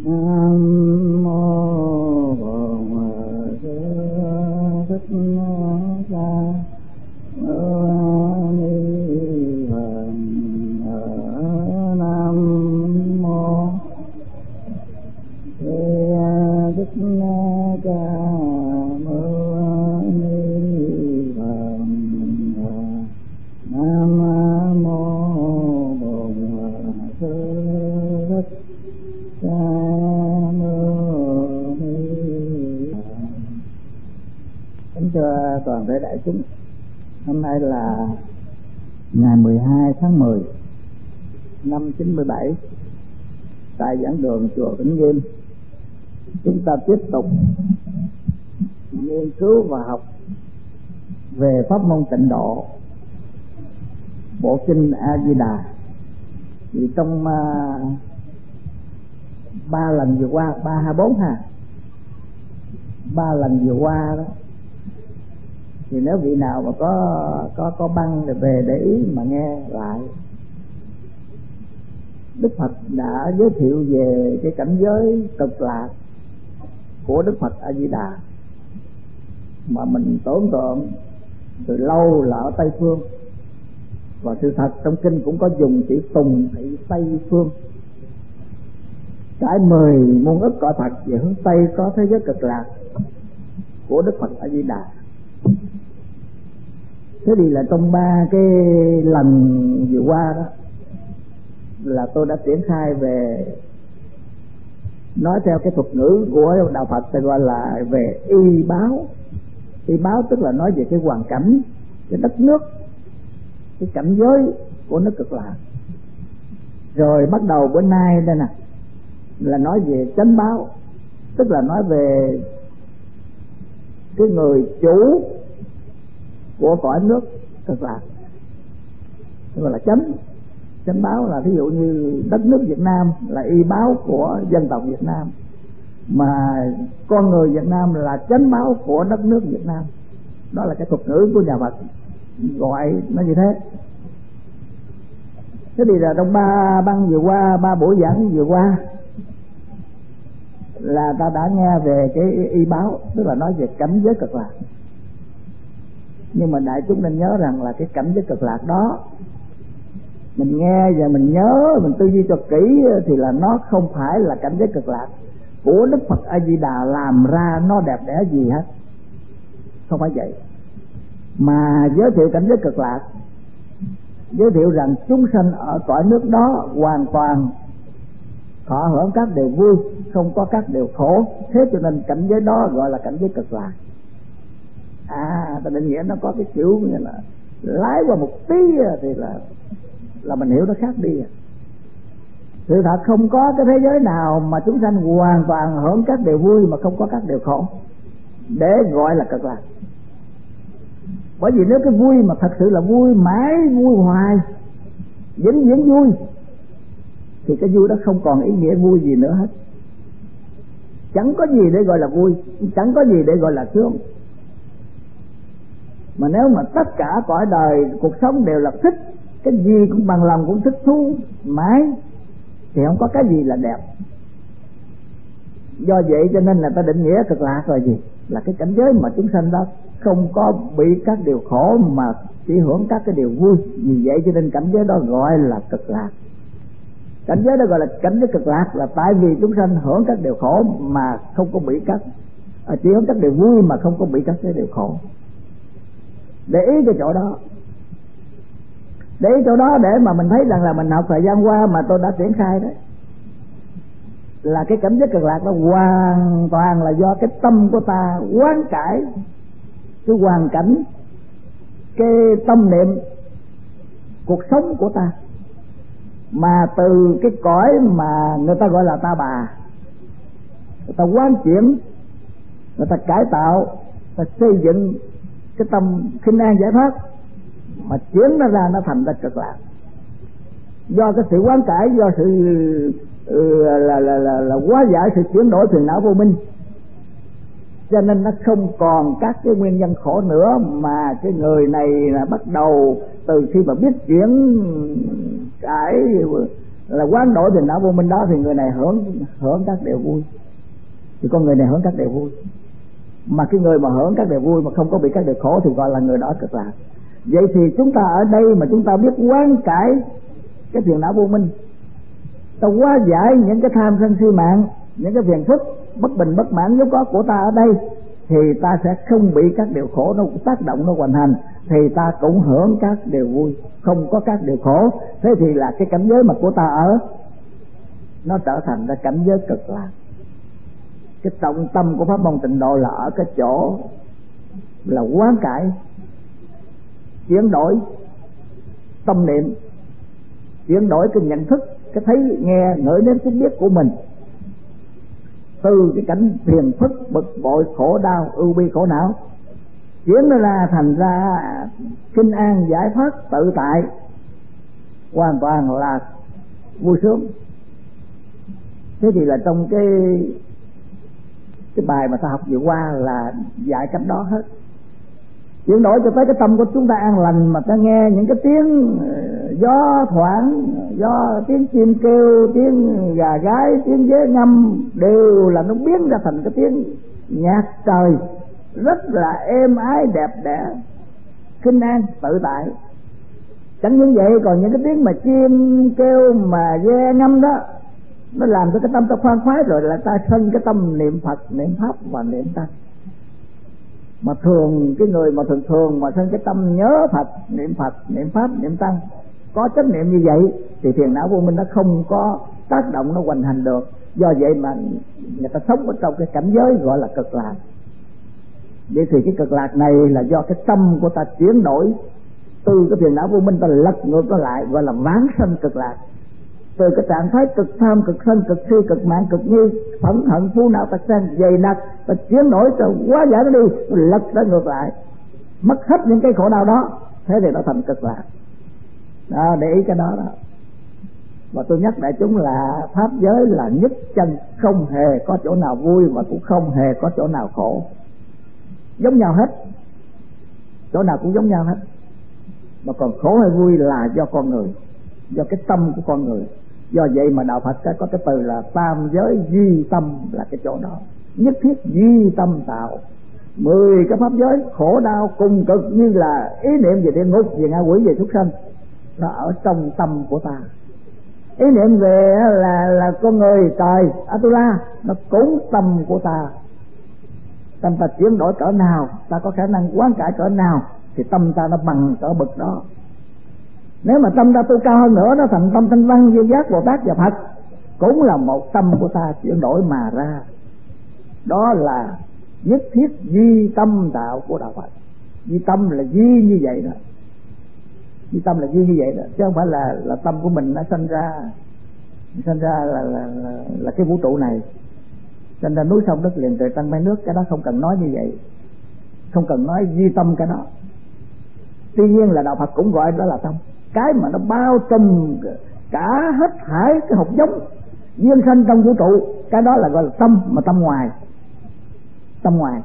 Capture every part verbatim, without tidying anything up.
Nam mô Bổn Sư Thích Ca Mâu Ni Phật. Nam mô Thích Ca Mâu Ni Phật. Nam mô Bổn Sư Thích Ca Mâu Ni Phật. Kính thưa toàn thể đại chúng, hôm nay là ngày mười hai tháng mười năm chín mươi bảy, tại giảng đường chùa Vĩnh Nghiêm, chúng ta tiếp tục nghiên cứu và học về pháp môn tịnh độ, bộ kinh A Di Đà. Thì trong uh, ba lần vừa qua, ba hai bốn ha, ba lần vừa qua đó, thì nếu vị nào mà có có có băng thì về để ý mà nghe lại. Đức Phật đã giới thiệu về cái cảnh giới cực lạc của Đức Phật A Di Đà mà mình tưởng tượng từ lâu là ở Tây Phương, và sự thật trong kinh cũng có dùng chữ tùng thị Tây Phương. Trải mười muôn ức cõi Phật về hướng Tây có thế giới cực lạc của Đức Phật A Di Đà. Thế thì là trong ba cái lần vừa qua đó là tôi đã triển khai về, nói theo cái thuật ngữ của đạo Phật thì gọi là về y báo. Y báo tức là nói về cái hoàn cảnh, cái đất nước, cái cảnh giới của nước cực lạc. Rồi bắt đầu bữa nay đây nè là nói về chánh báo, tức là nói về cái người chủ của cõi nước cực lạc, tức là chánh. Chánh báo là ví dụ như đất nước Việt Nam là y báo của dân tộc Việt Nam, mà con người Việt Nam là chánh báo của đất nước Việt Nam. Đó là cái thuật ngữ của nhà Phật gọi nó như thế. Thế thì là trong ba băng vừa qua, ba buổi giảng vừa qua là ta đã nghe về cái y báo, tức là nói về cảnh giới cực lạc. Nhưng mà đại chúng nên nhớ rằng là cái cảnh giới cực lạc đó mình nghe và mình nhớ, mình tư duy cho kỹ thì là nó không phải là cảnh giới cực lạc của Đức Phật A Di Đà làm ra nó đẹp đẽ gì hết, không phải vậy. Mà giới thiệu cảnh giới cực lạc, giới thiệu rằng chúng sanh ở cõi nước đó hoàn toàn thọ hưởng các điều vui, không có các điều khổ. Thế cho nên cảnh giới đó gọi là cảnh giới cực lạc. À, ta định nghĩa nó có cái kiểu như là lái qua một tí thì là là mình hiểu nó khác đi. Sự thật không có cái thế giới nào mà chúng sanh hoàn toàn hưởng các điều vui mà không có các điều khổ để gọi là cực lạc. Bởi vì nếu cái vui mà thật sự là vui mãi, vui hoài, vĩnh viễn vui, thì cái vui đó không còn ý nghĩa vui gì nữa hết. Chẳng có gì để gọi là vui, chẳng có gì để gọi là sướng. Mà nếu mà tất cả cõi đời cuộc sống đều là thích, cái gì cũng bằng lòng cũng thích thú mãi, thì không có cái gì là đẹp. Do vậy cho nên là ta định nghĩa cực lạc là gì? Là cái cảnh giới mà chúng sanh đó không có bị các điều khổ mà chỉ hưởng các cái điều vui. Vì vậy cho nên cảnh giới đó gọi là cực lạc. Cảnh giới đó gọi là cảnh giới cực lạc là tại vì chúng sanh hưởng các điều khổ mà không có bị các à, chỉ hưởng các điều vui mà không có bị các cái điều khổ. Để ý cái chỗ đó, để ý chỗ đó để mà mình thấy rằng là mình học thời gian qua mà tôi đã triển khai đấy, là cái cảnh giới cực lạc đó hoàn toàn là do cái tâm của ta quán cải cái hoàn cảnh, cái tâm niệm cuộc sống của ta, mà từ cái cõi mà người ta gọi là ta bà, người ta quán chuyển, người ta cải tạo, người ta xây dựng cái tâm khinh an giải thoát, mà chuyển nó ra nó thành ra cực lạc. Do cái sự quán cải, do sự ừ, là, là, là, là hóa giải sự chuyển đổi phiền não vô minh, cho nên nó không còn các cái nguyên nhân khổ nữa. Mà cái người này là bắt đầu từ khi mà biết chuyển cải là quán đổi phiền não vô minh đó, thì người này hưởng hưởng các điều vui, thì con người này hưởng các điều vui. Mà cái người mà hưởng các điều vui mà không có bị các điều khổ thì gọi là người đó cực lạc. Vậy thì chúng ta ở đây mà chúng ta biết quán cải cái phiền não vô minh, ta hóa giải những cái tham sân si mạng, những cái phiền phức bất bình bất mãn vốn có của ta ở đây, thì ta sẽ không bị các điều khổ nó tác động, nó hoành hành, thì ta cũng hưởng các điều vui, không có các điều khổ. Thế thì là cái cảnh giới mà của ta ở nó trở thành ra cảnh giới cực lạc. Cái trọng tâm của pháp môn tịnh độ là ở cái chỗ là quán cải, chuyển đổi tâm niệm, chuyển đổi cái nhận thức, cái thấy nghe ngửi nếm xúc biết của mình, từ cái cảnh phiền phức bực bội khổ đau ưu bi khổ não chuyển nó ra thành ra kinh an giải thoát tự tại, hoàn toàn là vui sướng. Thế thì là trong cái cái bài mà ta học vừa qua là dạy cách đó hết. Chuyển đổi cho tới cái tâm của chúng ta an lành, mà ta nghe những cái tiếng gió thoảng, gió tiếng chim kêu, tiếng gà gáy, tiếng dế ngâm đều là nó biến ra thành cái tiếng nhạc trời rất là êm ái đẹp đẽ, kinh an tự tại. Chẳng những vậy, còn những cái tiếng mà chim kêu mà dê ngâm đó, nó làm cho cái tâm ta khoan khoái, rồi là ta sân cái tâm niệm Phật, niệm Pháp và niệm Tăng. Mà thường cái người mà thường thường mà sân cái tâm nhớ Phật, niệm Phật, niệm Pháp, niệm Tăng, có chánh niệm như vậy, thì phiền não vô minh nó không có tác động, nó hoành hành được. Do vậy mà người ta sống ở trong cái cảnh giới gọi là cực lạc. Vậy thì cái cực lạc này là do cái tâm của ta chuyển đổi từ cái phiền não vô minh, ta lật ngược nó lại, gọi là vãng sanh cực lạc. Từ cái trạng thái cực tham, cực sân, cực si, cực mạng, cực nghi, phẫn hận, phu não, tật sân, dày đặc, ta chuyển đổi rồi hóa giải nó đi, lật nó ngược lại, mất hết những cái khổ đau đó, thế thì nó thành cực lạc. Đó, để ý cái đó đó. Và tôi nhắc đại chúng là pháp giới là nhất chân, không hề có chỗ nào vui và cũng không hề có chỗ nào khổ, giống nhau hết, chỗ nào cũng giống nhau hết. Mà còn khổ hay vui là do con người, do cái tâm của con người. Do vậy mà đạo Phật có cái từ là tam giới duy tâm, là cái chỗ đó, nhất thiết duy tâm tạo. Mười cái pháp giới khổ đau cùng cực như là ý niệm về địa ngục, về ngạ quỷ, về súc sanh, nó ở trong tâm của ta. Ý niệm về là là con người, trời, Atula, nó cũng tâm của ta. Tâm ta chuyển đổi cỡ nào, ta có khả năng quán cải cỡ nào, thì tâm ta nó bằng cỡ bậc đó. Nếu mà tâm ta tu cao hơn nữa, nó thành tâm Thanh Văn, Duyên Giác, Bồ Tát và Phật, cũng là một tâm của ta chuyển đổi mà ra. Đó là nhất thiết duy tâm tạo của đạo Phật. Duy tâm là duy như vậy đó, duy tâm là duy như vậy đó, chứ không phải là là tâm của mình nó sinh ra sinh ra là là, là, là cái vũ trụ này, sinh ra núi sông đất liền trời trăng mây nước. Cái đó không cần nói như vậy, không cần nói duy tâm cái đó. Tuy nhiên là đạo Phật cũng gọi đó là tâm, cái mà nó bao trùm cả hết thảy cái hột giống duyên sanh trong vũ trụ, cái đó là gọi là tâm. Mà tâm ngoài, tâm ngoài,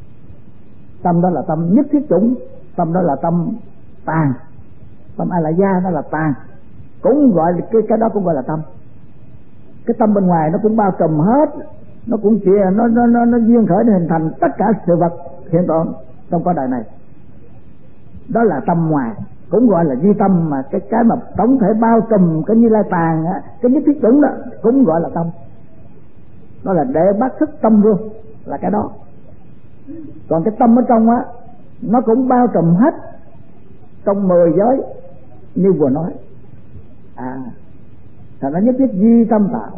tâm đó là tâm nhất thiết chủng, tâm đó là tâm tàn, tâm A La Gia đó là tàn, cũng gọi là cái cái đó cũng gọi là tâm. Cái tâm bên ngoài nó cũng bao trùm hết, nó cũng chỉ nó nó nó nó duyên khởi để hình thành tất cả sự vật hiện tượng trong cõi đời này. Đó là tâm ngoài, cũng gọi là duy tâm. Mà cái cái mà tổng thể bao trùm cái Như Lai tàn á, cái nhất thiết chủng đó cũng gọi là tâm. Đó là đệ bát thức tâm luôn, là cái đó. Còn cái tâm ở trong á, nó cũng bao trùm hết trong mười giới như vừa nói. À, thành nó nhất thiết duy tâm tạo.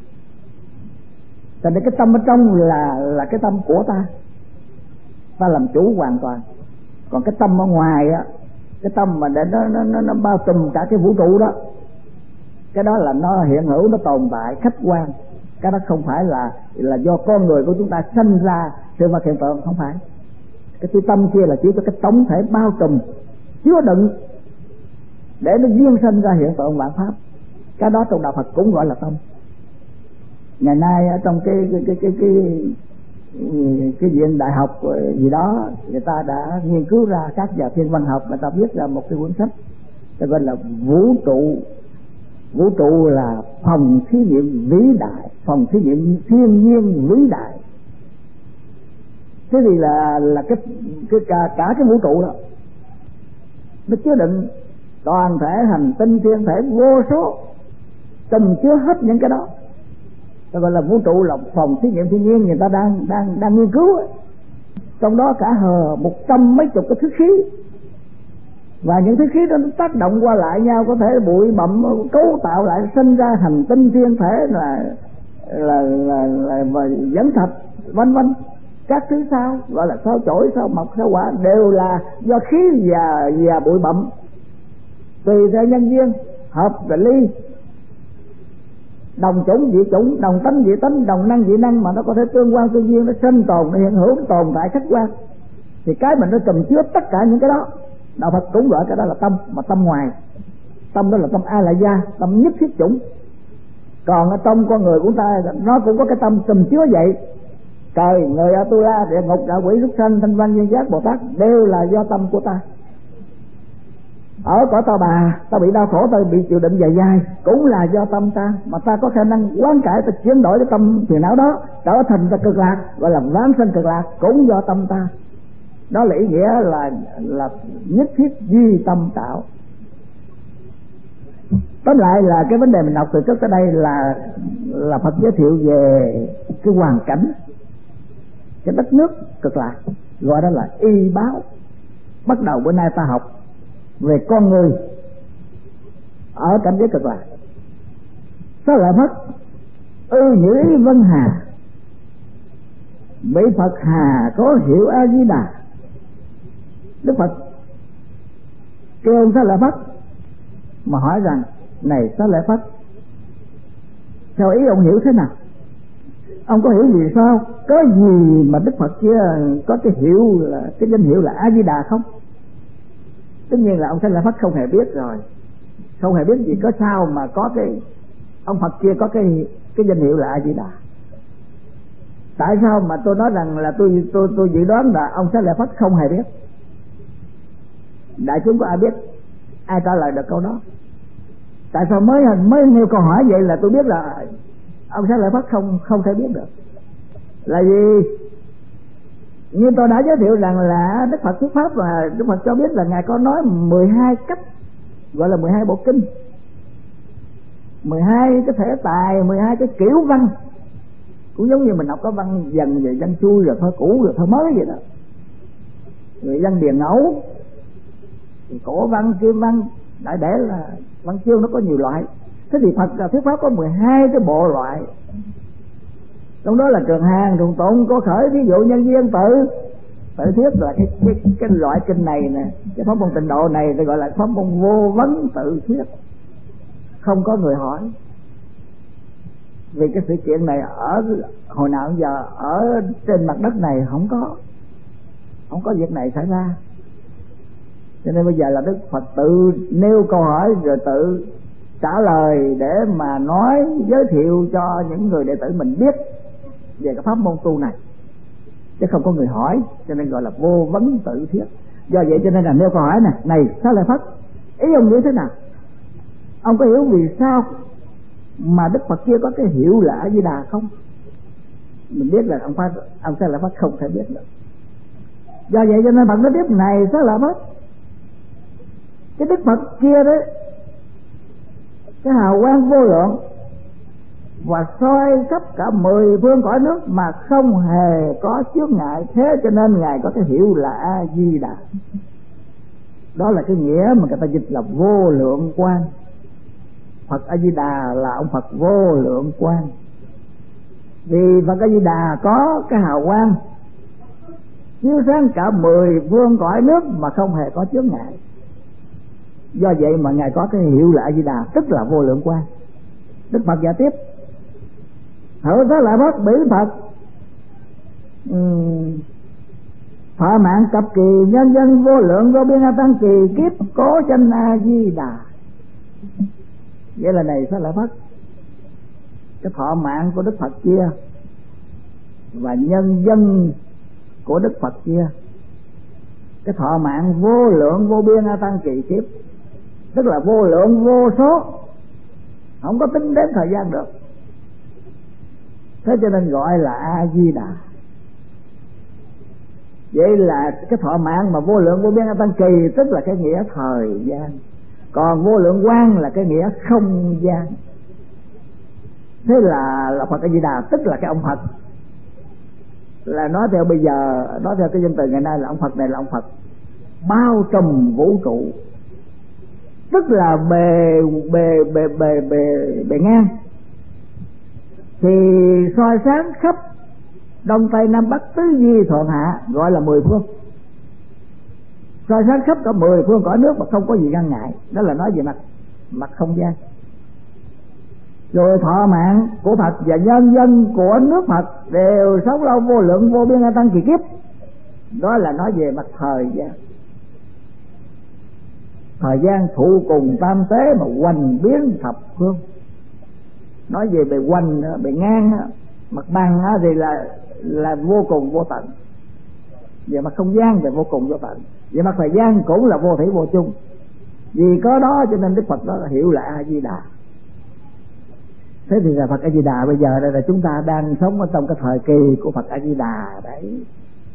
Thành cái tâm ở trong là là cái tâm của ta, ta làm chủ hoàn toàn. Còn cái tâm ở ngoài á, cái tâm mà để nó nó nó, nó bao trùm cả cái vũ trụ đó, cái đó là nó hiện hữu, nó tồn tại khách quan. Cái đó không phải là là do con người của chúng ta sinh ra sự vật hiện tượng, không phải. Cái tư tâm kia là chỉ cho cái tổng thể bao trùm, chứa đựng để nó duyên sinh ra hiện tượng vạn pháp. Cái đó trong đạo Phật cũng gọi là tâm. Ngày nay ở trong cái cái cái cái cái cái viện đại học gì đó, người ta đã nghiên cứu ra, các nhà thiên văn học người ta viết ra một cái cuốn sách gọi là vũ trụ Vũ trụ là phòng thí nghiệm vĩ đại, phòng thí nghiệm thiên nhiên vĩ đại. Thế thì là là cái, cái cả, cả cái vũ trụ đó nó chứa đựng toàn thể hành tinh thiên thể vô số, trùm chứa hết những cái đó. Đó gọi là vũ trụ là phòng thí nghiệm thiên nhiên người ta đang đang đang nghiên cứu ấy. Trong đó cả hờ một trăm mấy chục cái thứ khí, và những thứ khí đó nó tác động qua lại nhau, có thể bụi bặm cấu tạo lại sinh ra hành tinh thiên thể là là là, là, là dẫn thạch vân vân. Các thứ sao gọi là sao chổi, sao mộc, sao hỏa đều là do khí và và bụi bặm tùy theo nhân duyên hợp và ly, đồng chủng dị chủng, đồng tánh dị tánh, đồng năng dị năng mà nó có thể tương quan tương duyên, nó sinh tồn, nó hiện hữu, nó tồn tại khách quan. Thì cái mình nó trùm chứa tất cả những cái đó, đạo Phật cũng gọi cái đó là tâm, mà tâm ngoài. Tâm đó là tâm A Lại Gia, tâm nhất thiết chủng. Còn ở trong con người của ta nó cũng có cái tâm trùm chứa vậy. Trời, người Atula, địa ngục, ngạ quỷ, súc sanh, thanh văn, duyên giác, Bồ Tát đều là do tâm của ta. Ở cõi ta bà, ta bị đau khổ, ta bị chịu đựng dài dài cũng là do tâm ta, mà ta có khả năng quán cải, ta chuyển đổi cái tâm phiền não đó trở thành ta cực lạc, gọi là vãng sanh cực lạc, cũng do tâm ta. Đó là ý nghĩa là là nhất thiết duy tâm tạo. Tóm lại là cái vấn đề mình học từ trước tới đây là là Phật giới thiệu về cái hoàn cảnh, cái đất nước cực lạc, gọi đó là y báo. Bắt đầu bữa nay ta học về con người ở cảnh giới cực lạc. Sao lại mất ư nhữ ý vân hà, bị Phật hà có hiệu A Di Đà. Đức Phật kêu ông Xá Lợi Phất mà hỏi rằng: này Xá Lợi Phất, theo ý ông hiểu thế nào? Ông có hiểu vì sao? Có gì mà Đức Phật kia có cái hiệu là cái danh hiệu là A Di Đà không? Tất nhiên là ông Xá Lợi Phất không hề biết rồi, không hề biết gì có sao mà có cái ông Phật kia có cái cái danh hiệu là A Di Đà. Tại sao mà tôi nói rằng là tôi tôi tôi dự đoán là ông Xá Lợi Phất không hề biết? Đại chúng có ai biết, ai trả lời được câu đó? Tại sao mới mới nêu câu hỏi vậy là tôi biết là ông Xá Lợi Phất không không thể biết được? Là vì như tôi đã giới thiệu rằng là Đức Phật thuyết pháp, và Đức Phật cho biết là ngài có nói mười hai cách, gọi là mười hai bộ kinh, mười hai cái thể tài, mười hai cái kiểu văn, cũng giống như mình học có văn dần về văn xuôi rồi thơ cũ rồi thơ mới vậy đó, rồi văn điền ngẫu, cổ văn, kim văn, đại để là văn chương nó có nhiều loại. Thế thì Phật thuyết pháp có mười hai cái bộ loại, trong đó là trường hàng, trường tụng, có khởi, ví dụ, nhân duyên, tự tự thuyết là cái cái cái loại kinh này nè. Cái pháp môn tịnh độ này thì gọi là pháp môn vô vấn tự thuyết, không có người hỏi. Vì cái sự kiện này ở hồi nào giờ ở trên mặt đất này không có không có việc này xảy ra, cho nên bây giờ là Đức Phật tự nêu câu hỏi rồi tự trả lời để mà nói, giới thiệu cho những người đệ tử mình biết về cái pháp môn tu này, chứ không có người hỏi, cho nên gọi là vô vấn tự thuyết. Do vậy cho nên là nêu câu hỏi này: này Xá Lợi Phất, ý ông nghĩ thế nào? Ông có hiểu vì sao mà Đức Phật kia có cái hiệu là A Di Đà không? Mình biết là ông Phật, ông Xá Lợi Phất không thể biết được. Do vậy cho nên Phật nói tiếp: này Xá Lợi Phất, cái Đức Phật kia đấy, cái hào quang vô lượng và soi khắp cả mười phương cõi nước mà không hề có chướng ngại, thế cho nên ngài có cái hiệu là A Di Đà. Đó là cái nghĩa mà người ta dịch là vô lượng quang. Phật A Di Đà là ông Phật vô lượng quang, vì Phật A Di Đà có cái hào quang chiếu sáng cả mười phương cõi nước mà không hề có chướng ngại. Do vậy mà ngài có cái hiệu là A Di Đà, tức là vô lượng quang. Đức Phật giải tiếp: hỡi Xá Lợi Phất, bỉ Phật um, thọ mạng cập kỳ nhân dân vô lượng vô biên a tăng kỳ kiếp cố chân A Di Đà. Vậy là này Xá Lợi Phất, cái thọ mạng của Đức Phật kia và nhân dân của Đức Phật kia, cái thọ mạng vô lượng vô biên a tăng kỳ kiếp, tức là vô lượng vô số không có tính đến thời gian được. Thế cho nên gọi là A Di Đà. Vậy là cái thọ mạng mà vô lượng vô biên A Tăng Kỳ tức là cái nghĩa thời gian, còn vô lượng quang là cái nghĩa không gian. Thế là, là Phật A Di Đà tức là cái ông Phật, là nói theo bây giờ, nói theo cái danh từ ngày nay là ông Phật này là ông Phật bao trùm vũ trụ, tức là bề bề bề bề bề bề ngang thì soi sáng khắp đông tây nam bắc tứ di thượng hạ, gọi là mười phương, soi sáng khắp cả mười phương cõi nước mà không có gì ngăn ngại. Đó là nói về mặt mặt không gian. Rồi thọ mạng của Phật và nhân dân của nước Phật đều sống lâu vô lượng vô biên A Tăng kỳ kiếp, đó là nói về mặt thời gian. Thời gian thụ cùng tam tế mà hoành biến thập phương. Nói về bề hoành, bề ngang, mặt bằng thì là là vô cùng vô tận. Về mặt không gian thì vô cùng vô tận. Về mặt thời gian cũng là vô thủy vô chung. Vì có đó cho nên Đức Phật đó hiểu là A Di Đà. Thế thì là Phật A Di Đà bây giờ đây là chúng ta đang sống ở trong cái thời kỳ của Phật A Di Đà đấy.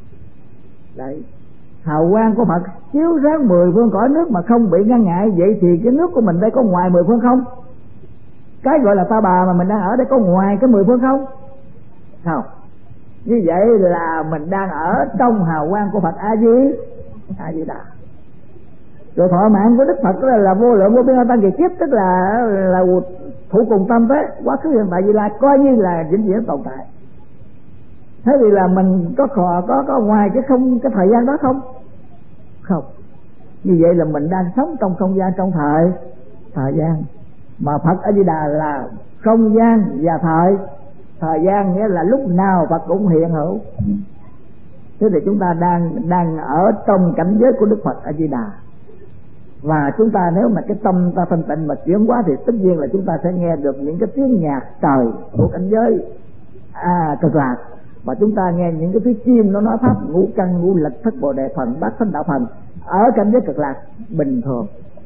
Đấy. Hào quang của Phật chiếu sáng mười phương cõi nước mà không bị ngăn ngại. Vậy thì cái nước của mình đây có ngoài mười phương không? Cái gọi là Ta Bà mà mình đang ở đây có ngoài cái mười phương không? Không. Như vậy là mình đang ở trong hào quang của Phật A Di A Di Đà. Rồi thọ mạng của Đức Phật là, là vô lượng vô biên A Tăng kỳ kiếp, tức là là thủ cùng tam tế, quá khứ hiện tại Vị Lai, coi như là vĩnh viễn tồn tại. Thế thì là mình có có có, có ngoài cái không cái thời gian đó không? Không. Như vậy là mình đang sống trong không gian, trong thời thời gian. Mà Phật A Di Đà là không gian và thời thời gian, nghĩa là lúc nào Phật cũng hiện hữu. Thế thì chúng ta đang đang ở trong cảnh giới của Đức Phật A Di Đà. Và chúng ta nếu mà cái tâm ta thanh tịnh mà chuyển hóa thì tất nhiên là chúng ta sẽ nghe được những cái tiếng nhạc trời của cảnh giới à, cực lạc. Và chúng ta nghe những cái tiếng chim nó nói pháp ngũ căn ngũ lịch thất bồ đề phần bát thánh đạo phần ở cảnh giới cực lạc bình thường.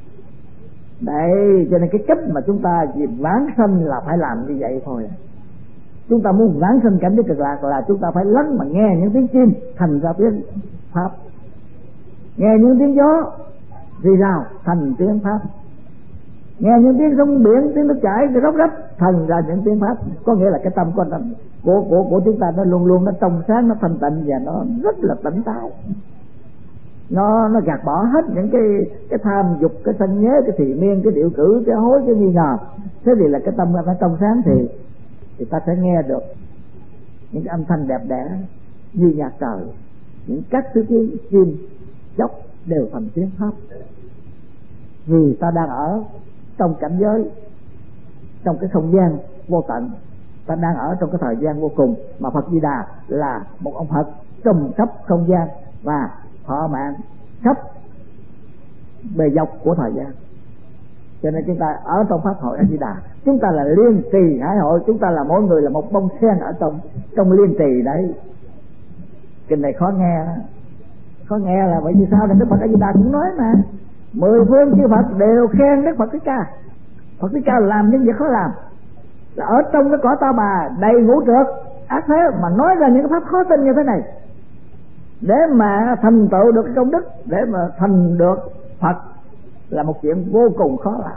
Đấy, cho nên cái cách mà chúng ta vì vãng sanh là phải làm như vậy thôi. Chúng ta muốn vãng sanh cảnh giới cực lạc là chúng ta phải lắng mà nghe những tiếng chim thành ra tiếng pháp, nghe những tiếng gió rì rào thành tiếng pháp, nghe những tiếng sông biển, tiếng nước chảy, cái róc rách thành ra những tiếng pháp. Có nghĩa là cái tâm của của của, của chúng ta nó luôn luôn nó trong sáng, nó thanh tịnh và nó rất là tỉnh táo. Nó nó gạt bỏ hết những cái cái tham dục, cái sân nhớ, cái thị miên, cái điệu cử, cái hối, cái nghi ngờ. Thế thì là cái tâm nó trong sáng thì thì ta sẽ nghe được những cái âm thanh đẹp đẽ như nhạc trời, những các thứ tiếng chim chóc đều thành tiếng pháp. Vì ta đang ở trong cảnh giới, trong cái không gian vô tận, ta đang ở trong cái thời gian vô cùng. Mà Phật Di Đà là một ông Phật trùm khắp không gian và thọ mạng khắp bề dọc của thời gian. Cho nên chúng ta ở trong pháp hội A Di Đà, chúng ta là liên trì hải hội, chúng ta là mỗi người là một bông sen ở trong trong liên trì đấy. Cái này khó nghe đó. Khó nghe là bởi vì sao? Là Đức Phật A Di Đà cũng nói mà mười phương chư Phật đều khen Đức Phật Thích Ca. Phật Thích Ca làm những việc khó làm, là ở trong cái cõi Ta Bà đầy ngũ trược ác thế mà nói ra những cái pháp khó tin như thế này để mà thành tựu được cái công đức, để mà thành được Phật là một chuyện vô cùng khó làm.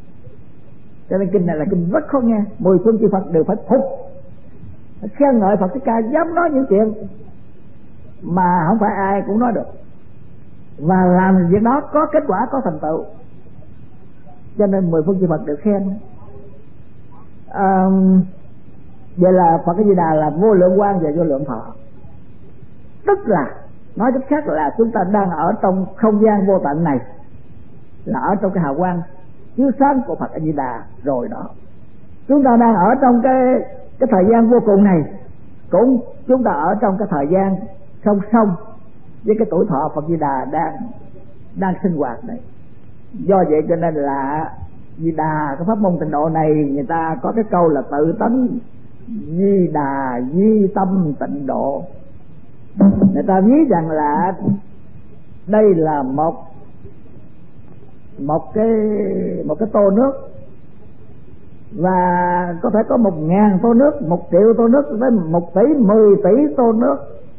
Cho nên kinh này là kinh rất khó nghe. Mười phương chư Phật đều phải phục, phải khen ngợi Phật Thích Ca dám nói những chuyện mà không phải ai cũng nói được, và làm việc đó có kết quả, có thành tựu. Cho nên mười phương chư Phật đều khen. À, vậy là Phật A Di Đà là vô lượng quang và vô lượng thọ. Tức là nói cách khác là chúng ta đang ở trong không gian vô tận này, là ở trong cái hào quang chiếu sáng của Phật A Di Đà rồi đó. Chúng ta đang ở trong cái cái thời gian vô cùng này, cũng chúng ta ở trong cái thời gian song song với cái tuổi thọ Phật Di Đà đang đang sinh hoạt này. Do vậy cho nên là Di Đà, cái pháp môn tịnh độ này người ta có cái câu là tự tánh Di Đà di tâm tịnh độ. Người ta ví rằng là đây là một một cái một cái tô nước và có thể có một ngàn tô nước, một triệu tô nước, tới một tỷ, mười tỷ tô nước.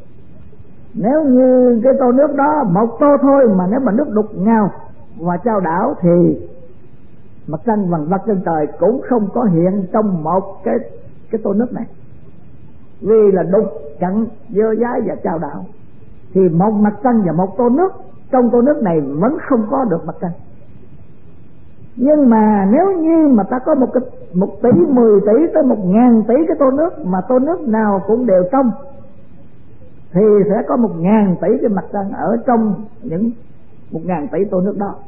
Nếu như cái tô nước đó một tô thôi mà nếu mà nước đục ngao và trao đảo thì mặt trăng vằn vặt trên trời cũng không có hiện trong một cái cái tô nước này, vì là đục chặn dơ dái và trao đảo. Thì một mặt trăng và một tô nước, trong tô nước này vẫn không có được mặt trăng. Nhưng mà nếu như mà ta có một cái một tỷ, mười tỷ tới một ngàn tỷ cái tô nước mà tô nước nào cũng đều trong, thì sẽ có một ngàn tỷ cái mặt trăng ở trong những một ngàn tỷ tô nước đó.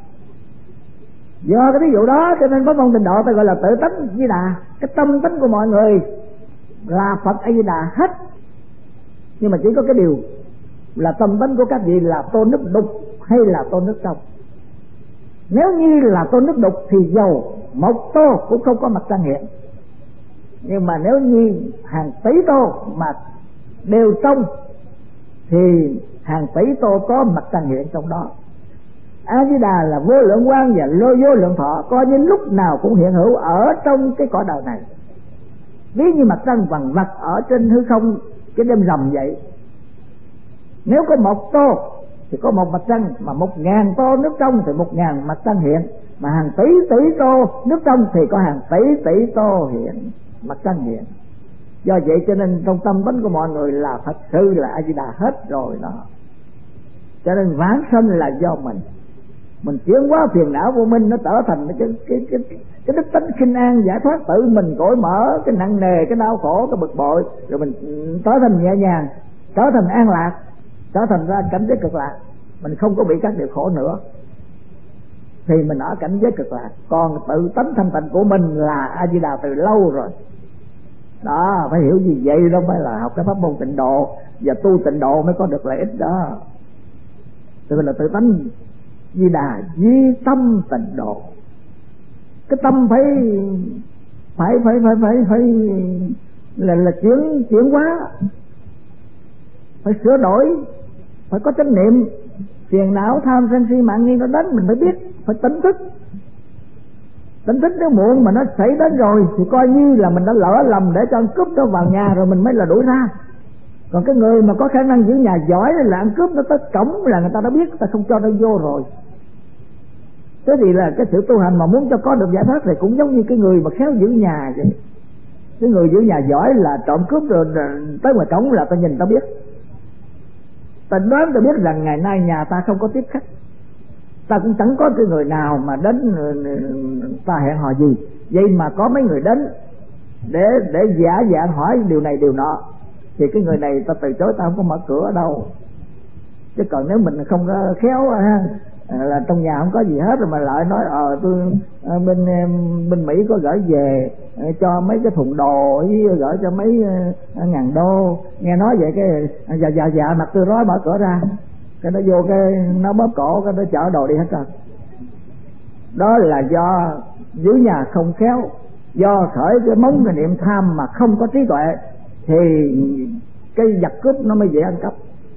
Do cái ví dụ đó cho nên có môn Tịnh Độ ta gọi là tự tánh Di Đà. Cái tâm tính của mọi người là Phật A Di Đà hết, nhưng mà chỉ có cái điều là tâm tính của các vị là tô nước đục hay là tô nước trong. Nếu như là tô nước đục thì dầu một tô cũng không có mặt trăng hiện, nhưng mà nếu như hàng tỷ tô mà đều trong thì hàng tỷ tô có mặt trăng hiện trong đó. A Di Đà là vô lượng quang và lô vô lượng thọ, coi như lúc nào cũng hiện hữu ở trong cái cõi đời này, ví như mặt trăng vằn vặt ở trên hư không cái đêm rằm vậy. Nếu có một tô thì có một mặt trăng, mà một ngàn tô nước trong thì một ngàn mặt trăng hiện, mà hàng tỷ tỷ tô nước trong thì có hàng tỷ tỷ tô hiện mặt trăng hiện. Do vậy cho nên trong tâm tính của mọi người là thật sự là A Di Đà hết rồi đó. Cho nên vãng sanh là do mình mình chuyển hóa phiền não vô minh, nó trở thành cái cái cái cái đức tính khinh an giải thoát, tự mình cởi mở cái nặng nề, cái đau khổ, cái bực bội, rồi mình trở thành nhẹ nhàng, trở thành an lạc, trở thành ra cảnh giới cực lạc. Mình không có bị các điều khổ nữa thì mình ở cảnh giới cực lạc. Còn tự tánh thanh tịnh của mình là A Di Đà từ lâu rồi đó. Phải hiểu gì vậy đó mới là học cái pháp môn Tịnh Độ và tu Tịnh Độ mới có được lợi ích đó. Tức là tự tánh Di Đà duy tâm Tịnh Độ. Cái tâm phải phải phải phải phải phải là là chuyển chuyển hóa, phải sửa đổi, phải có chánh niệm. Phiền não tham sân si mạng nghi nó đến mình phải biết, phải tỉnh thức. Tỉnh thức nếu muộn mà nó xảy đến rồi thì coi như là mình đã lỡ lầm để cho ăn cướp nó vào nhà rồi mình mới là đuổi ra. Còn cái người mà có khả năng giữ nhà giỏi là ăn cướp nó tới cổng là người ta đã biết, người ta không cho nó vô rồi. Thế thì là cái sự tu hành mà muốn cho có được giải thoát thì cũng giống như cái người mà khéo giữ nhà vậy. Cái người giữ nhà giỏi là trộm cướp rồi tới ngoài cổng là ta nhìn ta biết, ta đoán ta biết rằng ngày nay nhà ta không có tiếp khách. Ta cũng chẳng có cái người nào mà đến ta hẹn hò gì, vậy mà có mấy người đến để để giả dạng hỏi điều này điều nọ, thì cái người này ta từ chối, ta không có mở cửa đâu. Chứ còn nếu mình không có khéo ha, là trong nhà không có gì hết rồi mà lại nói ờ tôi bên bên Mỹ có gửi về cho mấy cái thùng đồ, với gửi cho mấy ngàn đô, nghe nói vậy cái dạ dạ dạ mặt tôi nói mở cửa ra, cái nó vô cái nó bóp cổ, cái nó chở đồ đi hết rồi. Đó là do giữ nhà không khéo, do khởi cái móng cái niệm tham mà không có trí tuệ thì cái giặc cướp nó mới dễ ăn cắp.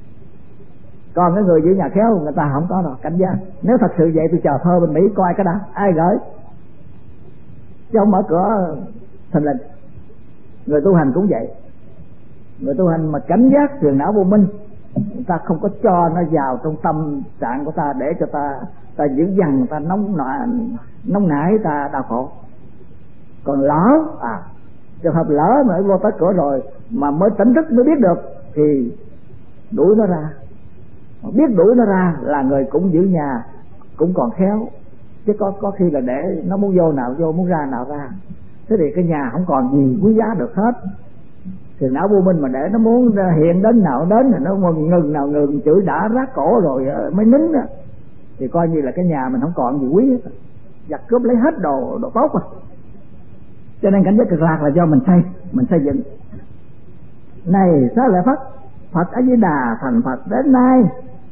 Còn cái người giữ nhà khéo người ta không có đâu cảnh giác. Nếu thật sự vậy tôi chờ thơ bên Mỹ coi cái đã ai gửi, chứ không mở cửa thành linh. Người tu hành cũng vậy, người tu hành mà cảnh giác phiền não vô minh, người ta không có cho nó vào trong tâm trạng của ta để cho ta ta giữ dằn, ta nóng nọ nóng nảy, ta đau khổ. Còn lỡ à trường hợp lỡ mà vô tới cửa rồi mà mới tỉnh thức mới biết được thì đuổi nó ra. Biết đuổi nó ra là người cũng giữ nhà cũng còn khéo, chứ có có khi là để nó muốn vô nào vô, muốn ra nào ra. Thế thì cái nhà không còn gì quý giá được hết. Thì não vô minh mà để nó muốn hiện đến nào đến, nó ngừng nào ngừng, chửi đã rát cổ rồi mới nín đó, thì coi như là cái nhà mình không còn gì quý hết, giặc cướp lấy hết đồ đồ tốt rồi. Cho nên cảnh giới cực lạc là do mình xây mình xây dựng. Này Xá Lợi Phất, Phật A Di Đà thành Phật đến nay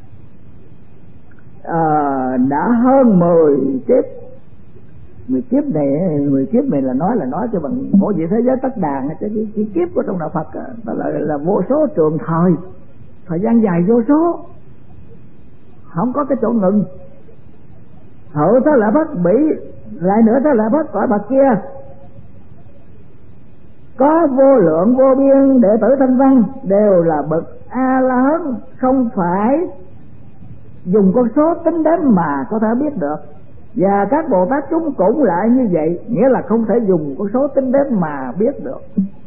à, đã hơn mười kiếp. Mười kiếp này, mười kiếp này là nói là nói cho bằng phổ dị thế giới tất đàn, chứ cái, cái kiếp của trong đạo Phật đó là, là vô số trường thời, thời gian dài vô số, không có cái chỗ ngừng. Hậu Xá Lợi Phất bị lại nữa Xá Lợi Phất cõi bậc kia có vô lượng vô biên đệ tử Thanh Văn đều là bậc A La Hán, không phải dùng con số tính đến mà có thể biết được. Và các Bồ Tát chúng cũng lại như vậy, nghĩa là không thể dùng con số tính đến mà biết được.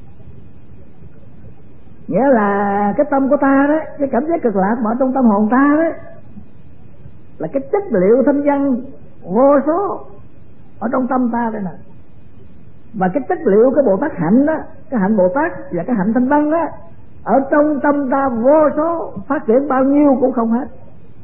Nghĩa là cái tâm của ta đấy, cái cảm giác cực lạc mà ở trong tâm hồn ta đấy, là cái chất liệu thanh văn vô số ở trong tâm ta đây nè. Và cái chất liệu cái Bồ Tát hạnh đó, cái hạnh Bồ Tát và cái hạnh thanh văn đó, ở trong tâm ta vô số, phát triển bao nhiêu cũng không hết.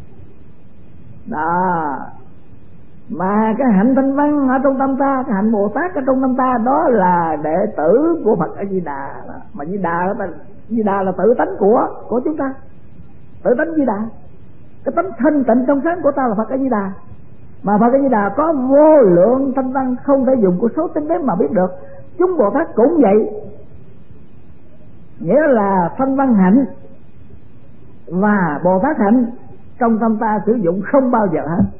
Đó. Mà cái hạnh thanh văn ở trong tâm ta, cái hạnh Bồ Tát ở trong tâm ta, đó là đệ tử của Phật A Di Đà. Mà Di Đà đó, Di Đà là tự tánh của của chúng ta, tự tánh Di Đà. Cái tánh thanh tịnh trong sáng của ta là Phật A Di Đà. Mà Phật A Di Đà có vô lượng thanh văn, không thể dùng của số tính đến mà biết được. Chúng Bồ Tát cũng vậy, nghĩa là thanh văn hạnh và Bồ Tát hạnh trong tâm ta sử dụng không bao giờ hết.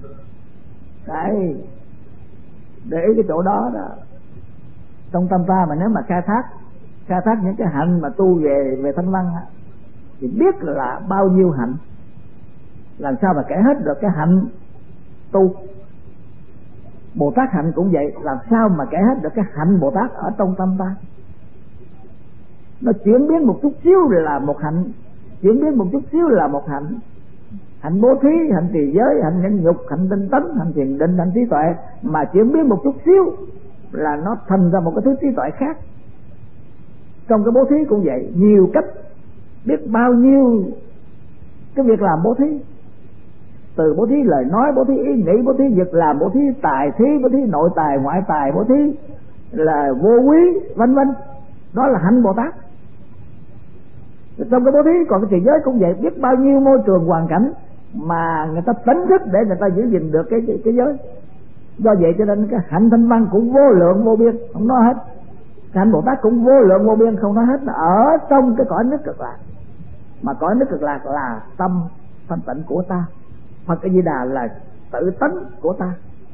Đấy, để ý cái chỗ đó đó. Trong tâm ta mà nếu mà khai thác khai thác những cái hạnh mà tu về về thanh văn thì biết là bao nhiêu hạnh, làm sao mà kể hết được cái hạnh tu. Bồ Tát hạnh cũng vậy, làm sao mà kể hết được cái hạnh Bồ Tát ở trong tâm ta. Nó chuyển biến một chút xíu là một hạnh, chuyển biến một chút xíu là một hạnh. Hạnh bố thí, hạnh trì giới, hạnh nhẫn nhục, hạnh tinh tấn, hạnh thiền định, hạnh trí tuệ, mà chuyển biến một chút xíu là nó thành ra một cái thứ trí tuệ khác. Trong cái bố thí cũng vậy, nhiều cách, biết bao nhiêu cái việc làm bố thí, từ bố thí lời nói, bố thí ý nghĩ, bố thí việc làm, bố thí tài thí, bố thí nội tài, ngoại tài, bố thí là vô quý, vân vân. Đó là hạnh Bồ Tát. Trong cái bố thí còn cái trì giới cũng vậy, biết bao nhiêu môi trường hoàn cảnh mà người ta tỉnh thức để người ta giữ gìn được cái, cái, cái giới. Do vậy cho nên cái hạnh thanh văn cũng vô lượng vô biên, không nói hết. Cái hạnh Bồ Tát cũng vô lượng vô biên, không nói hết, là ở trong cái cõi nước cực lạc. Mà cõi nước cực lạc là tâm thanh tịnh của ta, Phật A Di Đà là tự tánh của ta.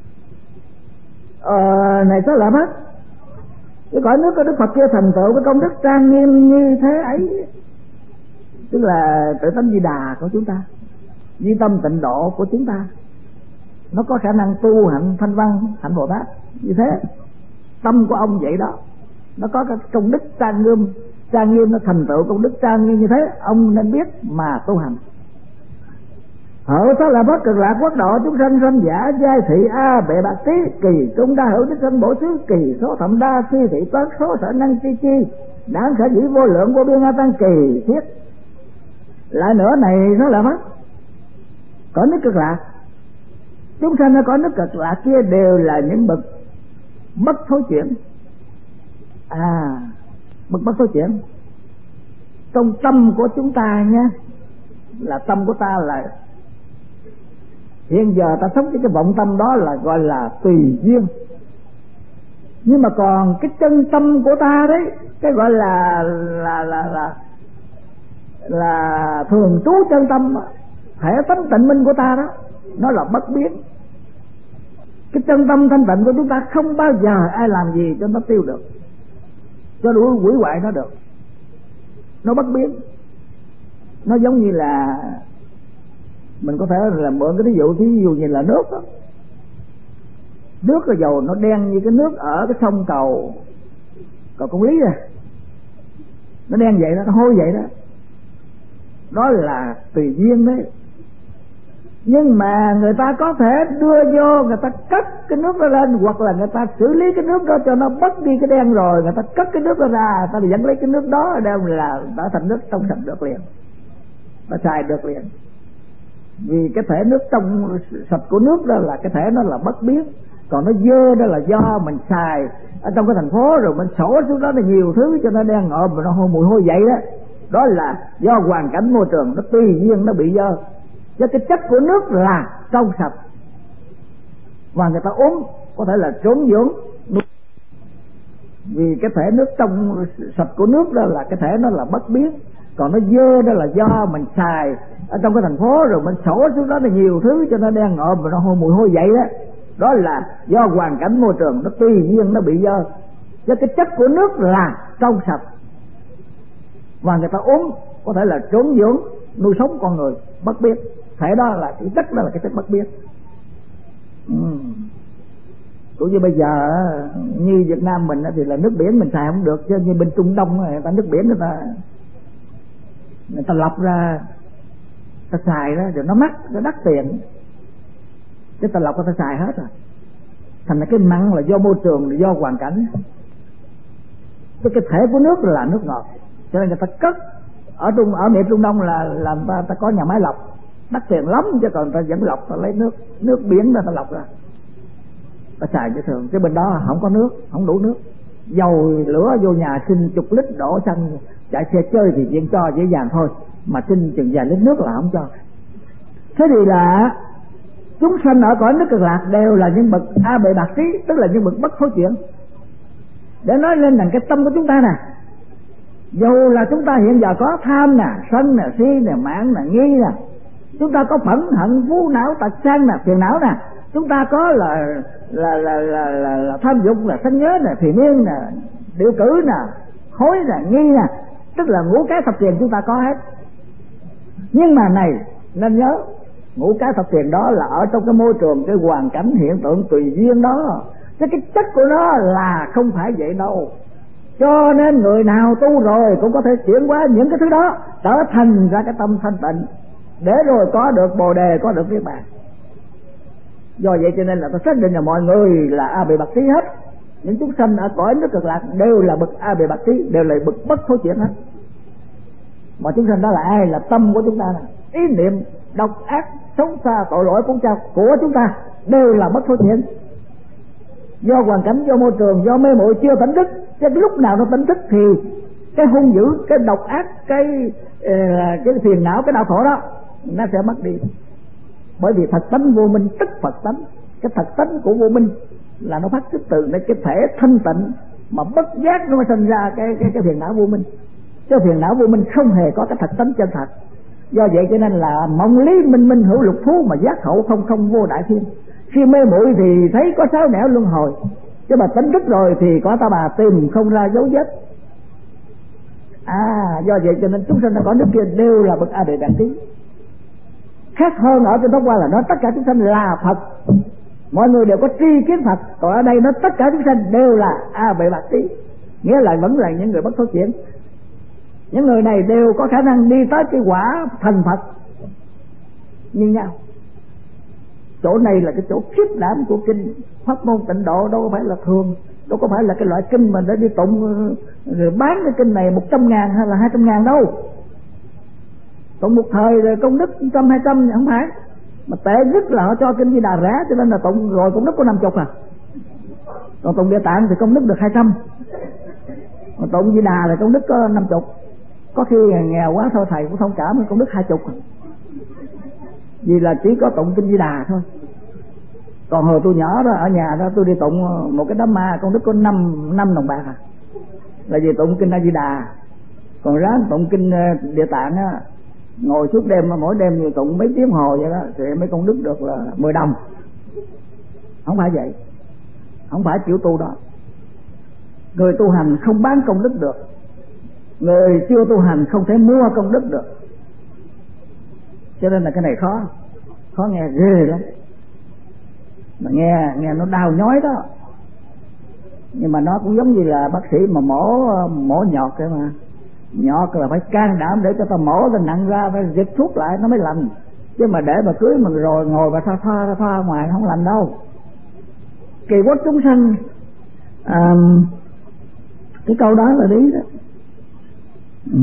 Ờ, này sao làm hết? Cái cõi nước của Đức Phật kia thành tựu cái công đức trang nghiêm như thế ấy, tức là tự tánh Di Đà của chúng ta, di tâm tịnh độ của chúng ta, nó có khả năng tu hạnh thanh văn, hạnh Bồ Tát như thế. Tâm của ông vậy đó, nó có cái công đức trang nghiêm, trang nghiêm nó thành tựu công đức trang nghiêm như thế, ông nên biết mà tu hành. Hỡi sao là bất cực lạc quốc độ, chúng sanh sanh giả giai thị a bệ bạc tí, kỳ trung đa hữu đích sanh bổ xứ, kỳ số thậm đa phi thị toán số sở năng chi chi, đáng khả dĩ vô lượng vô biên a tăng kỳ thiết. Lại nữa này nó là mất cõi nước cực lạc, chúng sanh ở cõi nước cực lạc kia đều là những bậc bất thối chuyển. À, bậc bất thối chuyển trong tâm của chúng ta nha, là tâm của ta là hiện giờ ta sống với cái vọng tâm đó là gọi là tùy duyên. Nhưng mà còn cái chân tâm của ta đấy, cái gọi là là là là là thường trú chân tâm, thể tánh tịnh minh của ta đó, nó là bất biến. Cái chân tâm thanh tịnh của chúng ta không bao giờ ai làm gì cho nó tiêu được, cho đủ hủy hoại nó được, nó bất biến. Nó giống như là mình có thể là mượn cái ví dụ, thí dụ như là nước đó. Nước là dầu nó đen như cái nước ở cái sông cầu cầu Công Lý à, nó đen vậy đó, nó hôi vậy đó, đó là tùy duyên đấy. Nhưng mà người ta có thể đưa vô, người ta cất cái nước đó lên, hoặc là người ta xử lý cái nước đó cho nó mất đi cái đen rồi, người ta cất cái nước đó ra, người ta dẫn lấy cái nước đó đem là đã thành nước trong sạch được liền, nó xài được liền. Vì cái thể nước trong sạch của nước đó là cái thể nó là bất biến, còn nó dơ đó là do mình xài ở trong cái thành phố rồi mình sổ xuống đó là nhiều thứ cho nó đen ngộm mà nó hôi mùi hôi vậy đó. Đó là do hoàn cảnh môi trường nó tùy duyên nó bị dơ, chứ cái chất của nước là trong sạch và người ta uống có thể là trốn dưỡng. Vì cái thể nước trong sạch của nước đó là cái thể nó là bất biến, còn nó dơ đó là do mình xài ở trong cái thành phố rồi mình sổ xuống đó là nhiều thứ cho nó đen ngộm mà nó hôi mùi hôi vậy đó. Đó là do hoàn cảnh môi trường nó tùy duyên nó bị dơ, Cho cái chất của nước là trong sạch, và người ta uống có thể là trốn dưỡng nuôi sống con người bất biết. Thể đó là cái chất, đó là cái chất bất biết. Ừ. Cũng như bây giờ như Việt Nam mình thì là nước biển mình xài không được, chứ như bên Trung Đông người ta nước biển người ta người ta lọc ra ta xài đó, rồi nó mắc, nó đắt tiền, chứ ta lọc ta xài hết rồi. Thành ra cái mặn là do môi trường, là do hoàn cảnh. Cái cái thể của nước là nước ngọt, cho nên người ta cất ở trung ở miền Trung Đông là làm ta, ta có nhà máy lọc đắt tiền lắm, chứ còn ta vẫn lọc, ta lấy nước nước biển ra ta lọc ra ta xài như thường. Cái bên đó không có nước, không đủ nước, dầu lửa vô nhà xin chục lít đổ xăng, chạy xe chơi thì chuyện cho dễ dàng thôi, mà xin chừng vài lít nước là không cho. Thế thì là chúng sanh ở cõi nước Cực Lạc đều là những bậc a bệ bạc trí, tức là những bậc bất thối chuyển. Để nói lên rằng cái tâm của chúng ta nè, dù là chúng ta hiện giờ có tham nè, sân nè, si nè, mạn nè, nghi nè, chúng ta có phẫn hận, phú não, tật sang nè, phiền não nè, chúng ta có là là là là, là, là tham dục là sân nhớ nè, phiền miên nè, điệu cử nè, hối nè, nghi nè, tức là ngũ cái thập tiền chúng ta có hết. Nhưng mà này nên nhớ, ngũ cái thập tiền đó là ở trong cái môi trường, cái hoàn cảnh hiện tượng tùy duyên đó, chứ cái chất của nó là không phải vậy đâu. Cho nên người nào tu rồi cũng có thể chuyển qua những cái thứ đó, trở thành ra cái tâm thanh tịnh, để rồi có được bồ đề, có được niết bàn. Do vậy cho nên là tôi xác định là mọi người là a bệ bạc trí hết. Những chúng sanh ở cõi nước Cực Lạc đều là bậc a bệ bạc trí, đều là bậc bất thối chuyển hết. Mọi chúng sanh đó là ai? Là tâm của chúng ta nè, ý niệm độc ác, xấu xa, tội lỗi của cha của chúng ta đều là bất thối chuyển. Do hoàn cảnh, do môi trường, do mê muội chưa tỉnh thức, chứ lúc nào nó tỉnh thức thì cái hung dữ, cái độc ác, cái cái phiền não, cái đau khổ đó nó sẽ mất đi. Bởi vì thật tánh vô minh tức Phật tánh. Cái thật tánh của vô minh là nó phát xuất từ cái thể thanh tịnh, mà bất giác nó mới sinh ra cái cái cái phiền não vô minh. Chứ phiền não vô minh không hề có cái thật tánh chân thật. Do vậy cho nên là mộng lý minh minh hữu lục thú, mà giác hậu không không vô đại thiên. Khi mê muội thì thấy có sáu nẻo luân hồi, chứ mà tỉnh thức rồi thì có ta bà tìm không ra dấu vết. À, do vậy cho nên chúng sanh có nước kia đều là bậc a bệ bạc trí. Khác hơn ở trên Pháp Hoa là nói tất cả chúng sanh là Phật, mọi người đều có tri kiến Phật. Còn ở đây nó tất cả chúng sanh đều là a bệ bạc trí, nghĩa là vẫn là những người bất thối chuyển. Những người này đều có khả năng đi tới cái quả thành Phật như nhau. Chỗ này là cái chỗ khiếp đảm của kinh pháp môn Tịnh Độ, đâu có phải là thường, đâu có phải là cái loại kinh mà để đi tụng rồi bán cái kinh này một trăm ngàn hay là hai trăm ngàn đâu. Tụng một thời rồi công đức trăm hai trăm không phải, mà tệ nhất là họ cho kinh Di Đà rẻ, cho nên là tụng rồi công đức có năm chục à. Còn tụng Địa Tạng thì công đức được hai trăm, còn tụng Di Đà thì công đức có năm chục. Có khi nghèo quá thôi thầy cũng thông cảm, công đức hai chục à. Vì là chỉ có tụng kinh Di Đà thôi. Còn hồi tôi nhỏ đó, ở nhà đó tôi đi tụng một cái đám ma, công đức có năm năm đồng bạc à, là vì tụng kinh A Di Đà. Còn ráng tụng kinh Địa Tạng á, ngồi suốt đêm, mỗi đêm người tụng mấy tiếng hồ vậy đó, thì mấy công đức được là mười đồng. Không phải vậy, không phải kiểu tu đó. Người tu hành không bán công đức được, người chưa tu hành không thể mua công đức được. Cho nên là cái này khó, khó nghe ghê lắm, mà nghe nghe nó đau nhói đó. Nhưng mà nó cũng giống như là bác sĩ mà mổ mổ nhọt cái mà, nhọt là phải can đảm để cho ta mổ, ta nặng ra phải giật thuốc lại nó mới lành. Chứ mà để mà cưới mà rồi ngồi và thoa thoa thoa ngoài không lành đâu. Kỳ quốc chúng sanh, à, cái câu đó là lý đó. Ừ.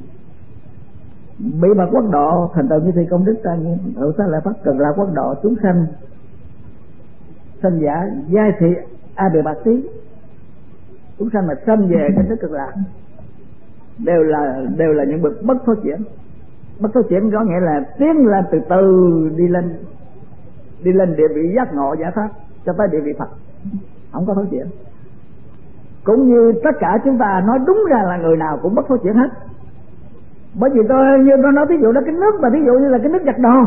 Bị bà quốc độ thành tựu như thì công đức ta nhiên hữu xá lợi Phất Cực Lạc quốc độ chúng sanh sanh giả giai thị a bệ bạc trí. Chúng sanh mà sanh về cái nước Cực Lạc đều là đều là những bậc bất thối chuyển. Bất thối chuyển có nghĩa là tiến lên từ từ, đi lên đi lên địa vị giác ngộ giải thoát cho tới địa vị Phật, không có thối chuyển. Cũng như tất cả chúng ta nói đúng ra là người nào cũng bất thối chuyển hết. Bởi vì tôi như tôi nói ví dụ đó, cái nước mà ví dụ như là cái nước giặt đồ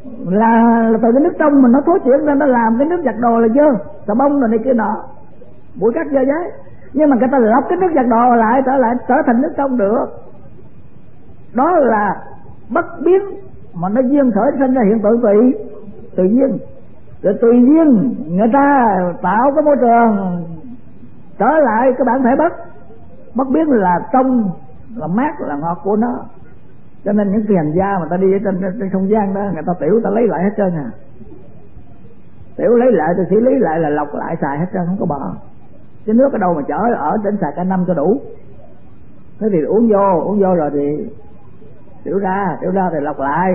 là, là từ cái nước trong mà nó thối chuyển ra, nó làm cái nước giặt đồ là dơ, xà bông rồi này kia nọ. bụi cát dơ giấy, nhưng mà người ta lọc cái nước giặt đồ lại trở lại trở thành nước trong được. Đó là bất biến mà nó duyên khởi sinh ra hiện tượng tùy tự nhiên. Rồi tùy nhiên người ta tạo cái môi trường trở lại cái bản thể bất bất biến là trong, là mát, là ngọt của nó. Cho nên những phi hành gia mà ta đi ở trên, trên không gian đó, người ta tiểu ta lấy lại hết trơn à. Tiểu lấy lại tôi xử lý lại là lọc lại xài hết trơn, không có bỏ. Cái nước ở đâu mà chở ở đến xài cả năm cho đủ. Thế thì uống vô, uống vô rồi thì tiểu ra, tiểu ra thì lọc lại.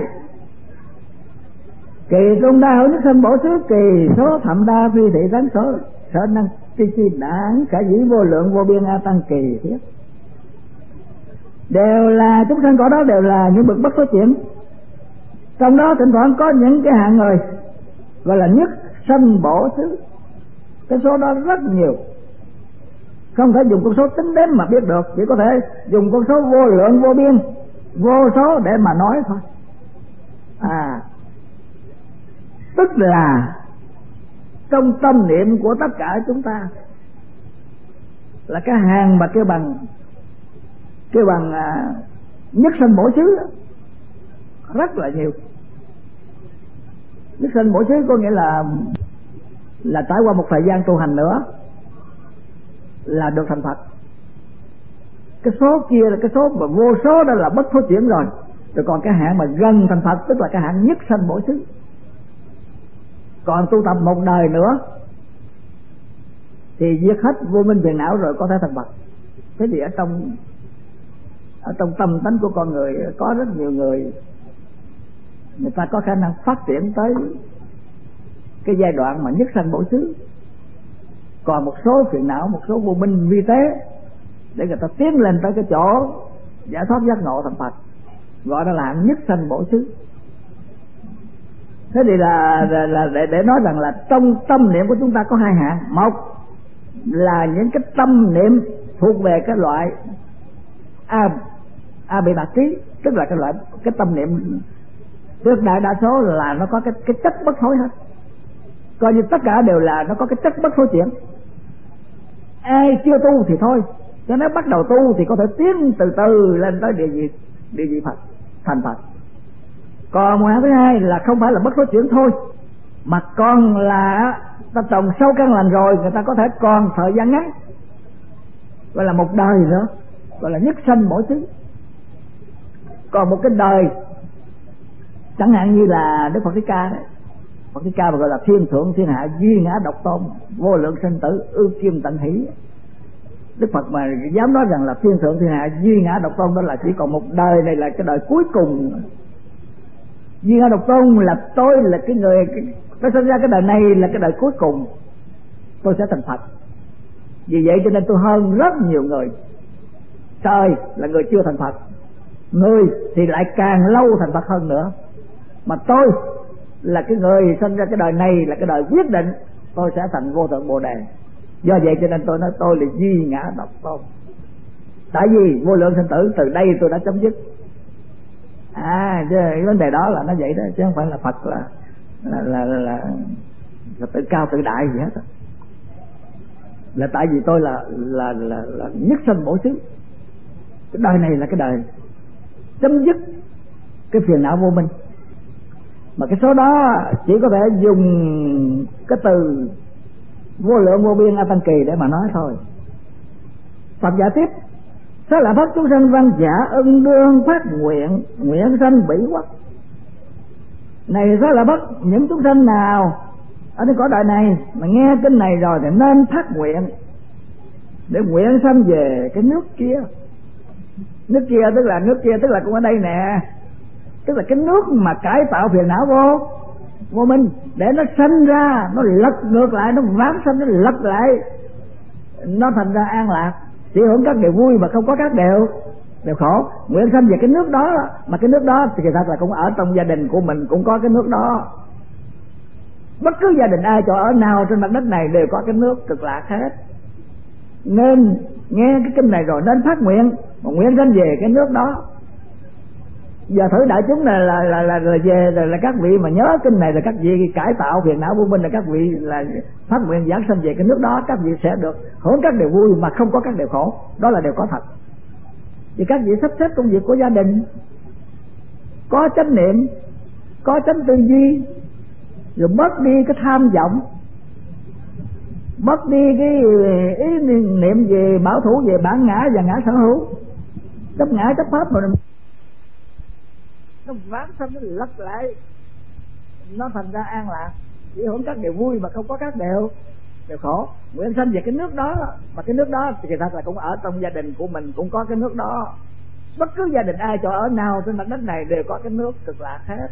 Kỳ trung đa hữu nước sinh bổ xứ, kỳ số thậm đa phi thị tánh số sở năng chi chi đảng cả dĩ vô lượng vô biên a tăng kỳ thiết. Đều là chúng sanh cõi đó đều là những bậc bất có chuyển. Trong đó thỉnh thoảng có những cái hạng người gọi là nhất sanh bổ xứ, cái số đó rất nhiều, không thể dùng con số tính đếm mà biết được, chỉ có thể dùng con số vô lượng vô biên vô số để mà nói thôi. À, tức là trong tâm niệm của tất cả chúng ta là cái hàng mà kêu bằng kêu bằng à, nhất sanh bổ xứ rất là nhiều. Nhất sanh bổ xứ có nghĩa là là trải qua một thời gian tu hành nữa là được thành Phật. Cái số kia là cái số mà vô số, đó là bất thối chuyển rồi. Rồi còn cái hạng mà gần thành Phật tức là cái hạng nhất sanh bổ xứ. Còn tu tập một đời nữa thì diệt hết vô minh phiền não rồi có thể thành Phật. Thế thì ở trong ở trong tâm tánh của con người có rất nhiều người, người ta có khả năng phát triển tới cái giai đoạn mà nhất sanh bổ xứ. Còn một số phiền não, một số vô minh vi tế để người ta tiến lên tới cái chỗ giải thoát giác ngộ thành Phật, gọi đó là hạng nhất sanh bổ xứ. Thế thì là, là, là để, để nói rằng là trong tâm niệm của chúng ta có hai hạng. Một là những cái tâm niệm thuộc về cái loại a a bị bạc trí, tức là cái loại cái tâm niệm tuyệt đại đa số là nó có cái cái chất bất thối hết, coi như tất cả đều là nó có cái chất bất thối chuyển. Ai chưa tu thì thôi, cho nên bắt đầu tu thì có thể tiến từ từ lên tới địa vị địa vị Phật, thành Phật. Còn một hạng thứ hai là không phải là bất thối chuyển thôi, mà còn là ta trồng sâu căn lành rồi, người ta có thể còn thời gian ngắn, gọi là một đời nữa, gọi là nhất sanh bổ xứ. Còn một cái đời chẳng hạn như là Đức Phật Thích Ca đấy, Phật Thích Ca mà gọi là thiên thượng thiên hạ duy ngã độc tôn, vô lượng sinh tử ưu kim tận hỷ. Đức Phật mà dám nói rằng là thiên thượng thiên hạ duy ngã độc tôn, đó là chỉ còn một đời này là cái đời cuối cùng. Duy ngã độc tôn là tôi là cái người tôi sinh ra cái đời này là cái đời cuối cùng, tôi sẽ thành Phật. Vì vậy cho nên tôi hơn rất nhiều người. Trời là người chưa thành Phật, người thì lại càng lâu thành Phật hơn nữa, mà tôi là cái người sinh ra cái đời này là cái đời quyết định tôi sẽ thành vô thượng Bồ Đề. Do vậy cho nên tôi nói tôi là duy ngã độc tôn. Tại vì vô lượng sinh tử từ đây tôi đã chấm dứt. À, chứ cái vấn đề đó là nó vậy đó, chứ không phải là Phật là là là, là, là, là tự cao tự đại gì hết. Là tại vì tôi là là là, là nhất sanh bổ xứ. Cái đời này là cái đời chấm dứt cái phiền não vô minh, mà cái số đó chỉ có thể dùng cái từ vô lượng vô biên a tăng kỳ để mà nói thôi. Phật giải tiếp: Sao là pháp chúng sanh văn giả ưng đương phát nguyện, nguyện sanh bỉ quốc. Này sao là bất những chúng sanh nào ở trên cõi đời này mà nghe kinh này rồi thì nên phát nguyện để nguyện sanh về cái nước kia. Nước kia tức là nước kia tức là cũng ở đây nè, tức là cái nước mà cải tạo phiền não vô vô minh để nó sanh ra, nó lật ngược lại, nó vãng sanh, nó lật lại, nó thành ra an lạc, chỉ hưởng các điều vui mà không có các điều điều khổ. Nguyện sanh về cái nước đó, mà cái nước đó thì thật là cũng ở trong gia đình của mình cũng có cái nước đó. Bất cứ gia đình ai chỗ ở nào trên mặt đất này đều có cái nước cực lạc hết. Nên nghe cái kinh này rồi nên phát nguyện, mà nguyện sanh về cái nước đó. Giờ thử đại chúng này là là là, là về là, là các vị mà nhớ kinh này là các vị cải tạo phiền não vô minh, là các vị là phát nguyện giảng sanh về cái nước đó, các vị sẽ được hưởng các điều vui mà không có các điều khổ, đó là điều có thật. Thì các vị sắp xếp công việc của gia đình, có chánh niệm, có chánh tư duy, rồi mất đi cái tham vọng, mất đi cái ý niệm về bảo thủ về bản ngã và ngã sở hữu, chấp ngã chấp pháp mà nó ván xong nó lật lại, nó thành ra an lạc, chỉ hưởng các điều vui mà không có các điều điều khổ. Nguyện sanh về cái nước đó, mà cái nước đó thì thật là cũng ở trong gia đình của mình cũng có cái nước đó. Bất cứ gia đình ai chỗ ở nào trên mặt đất này đều có cái nước cực lạc hết.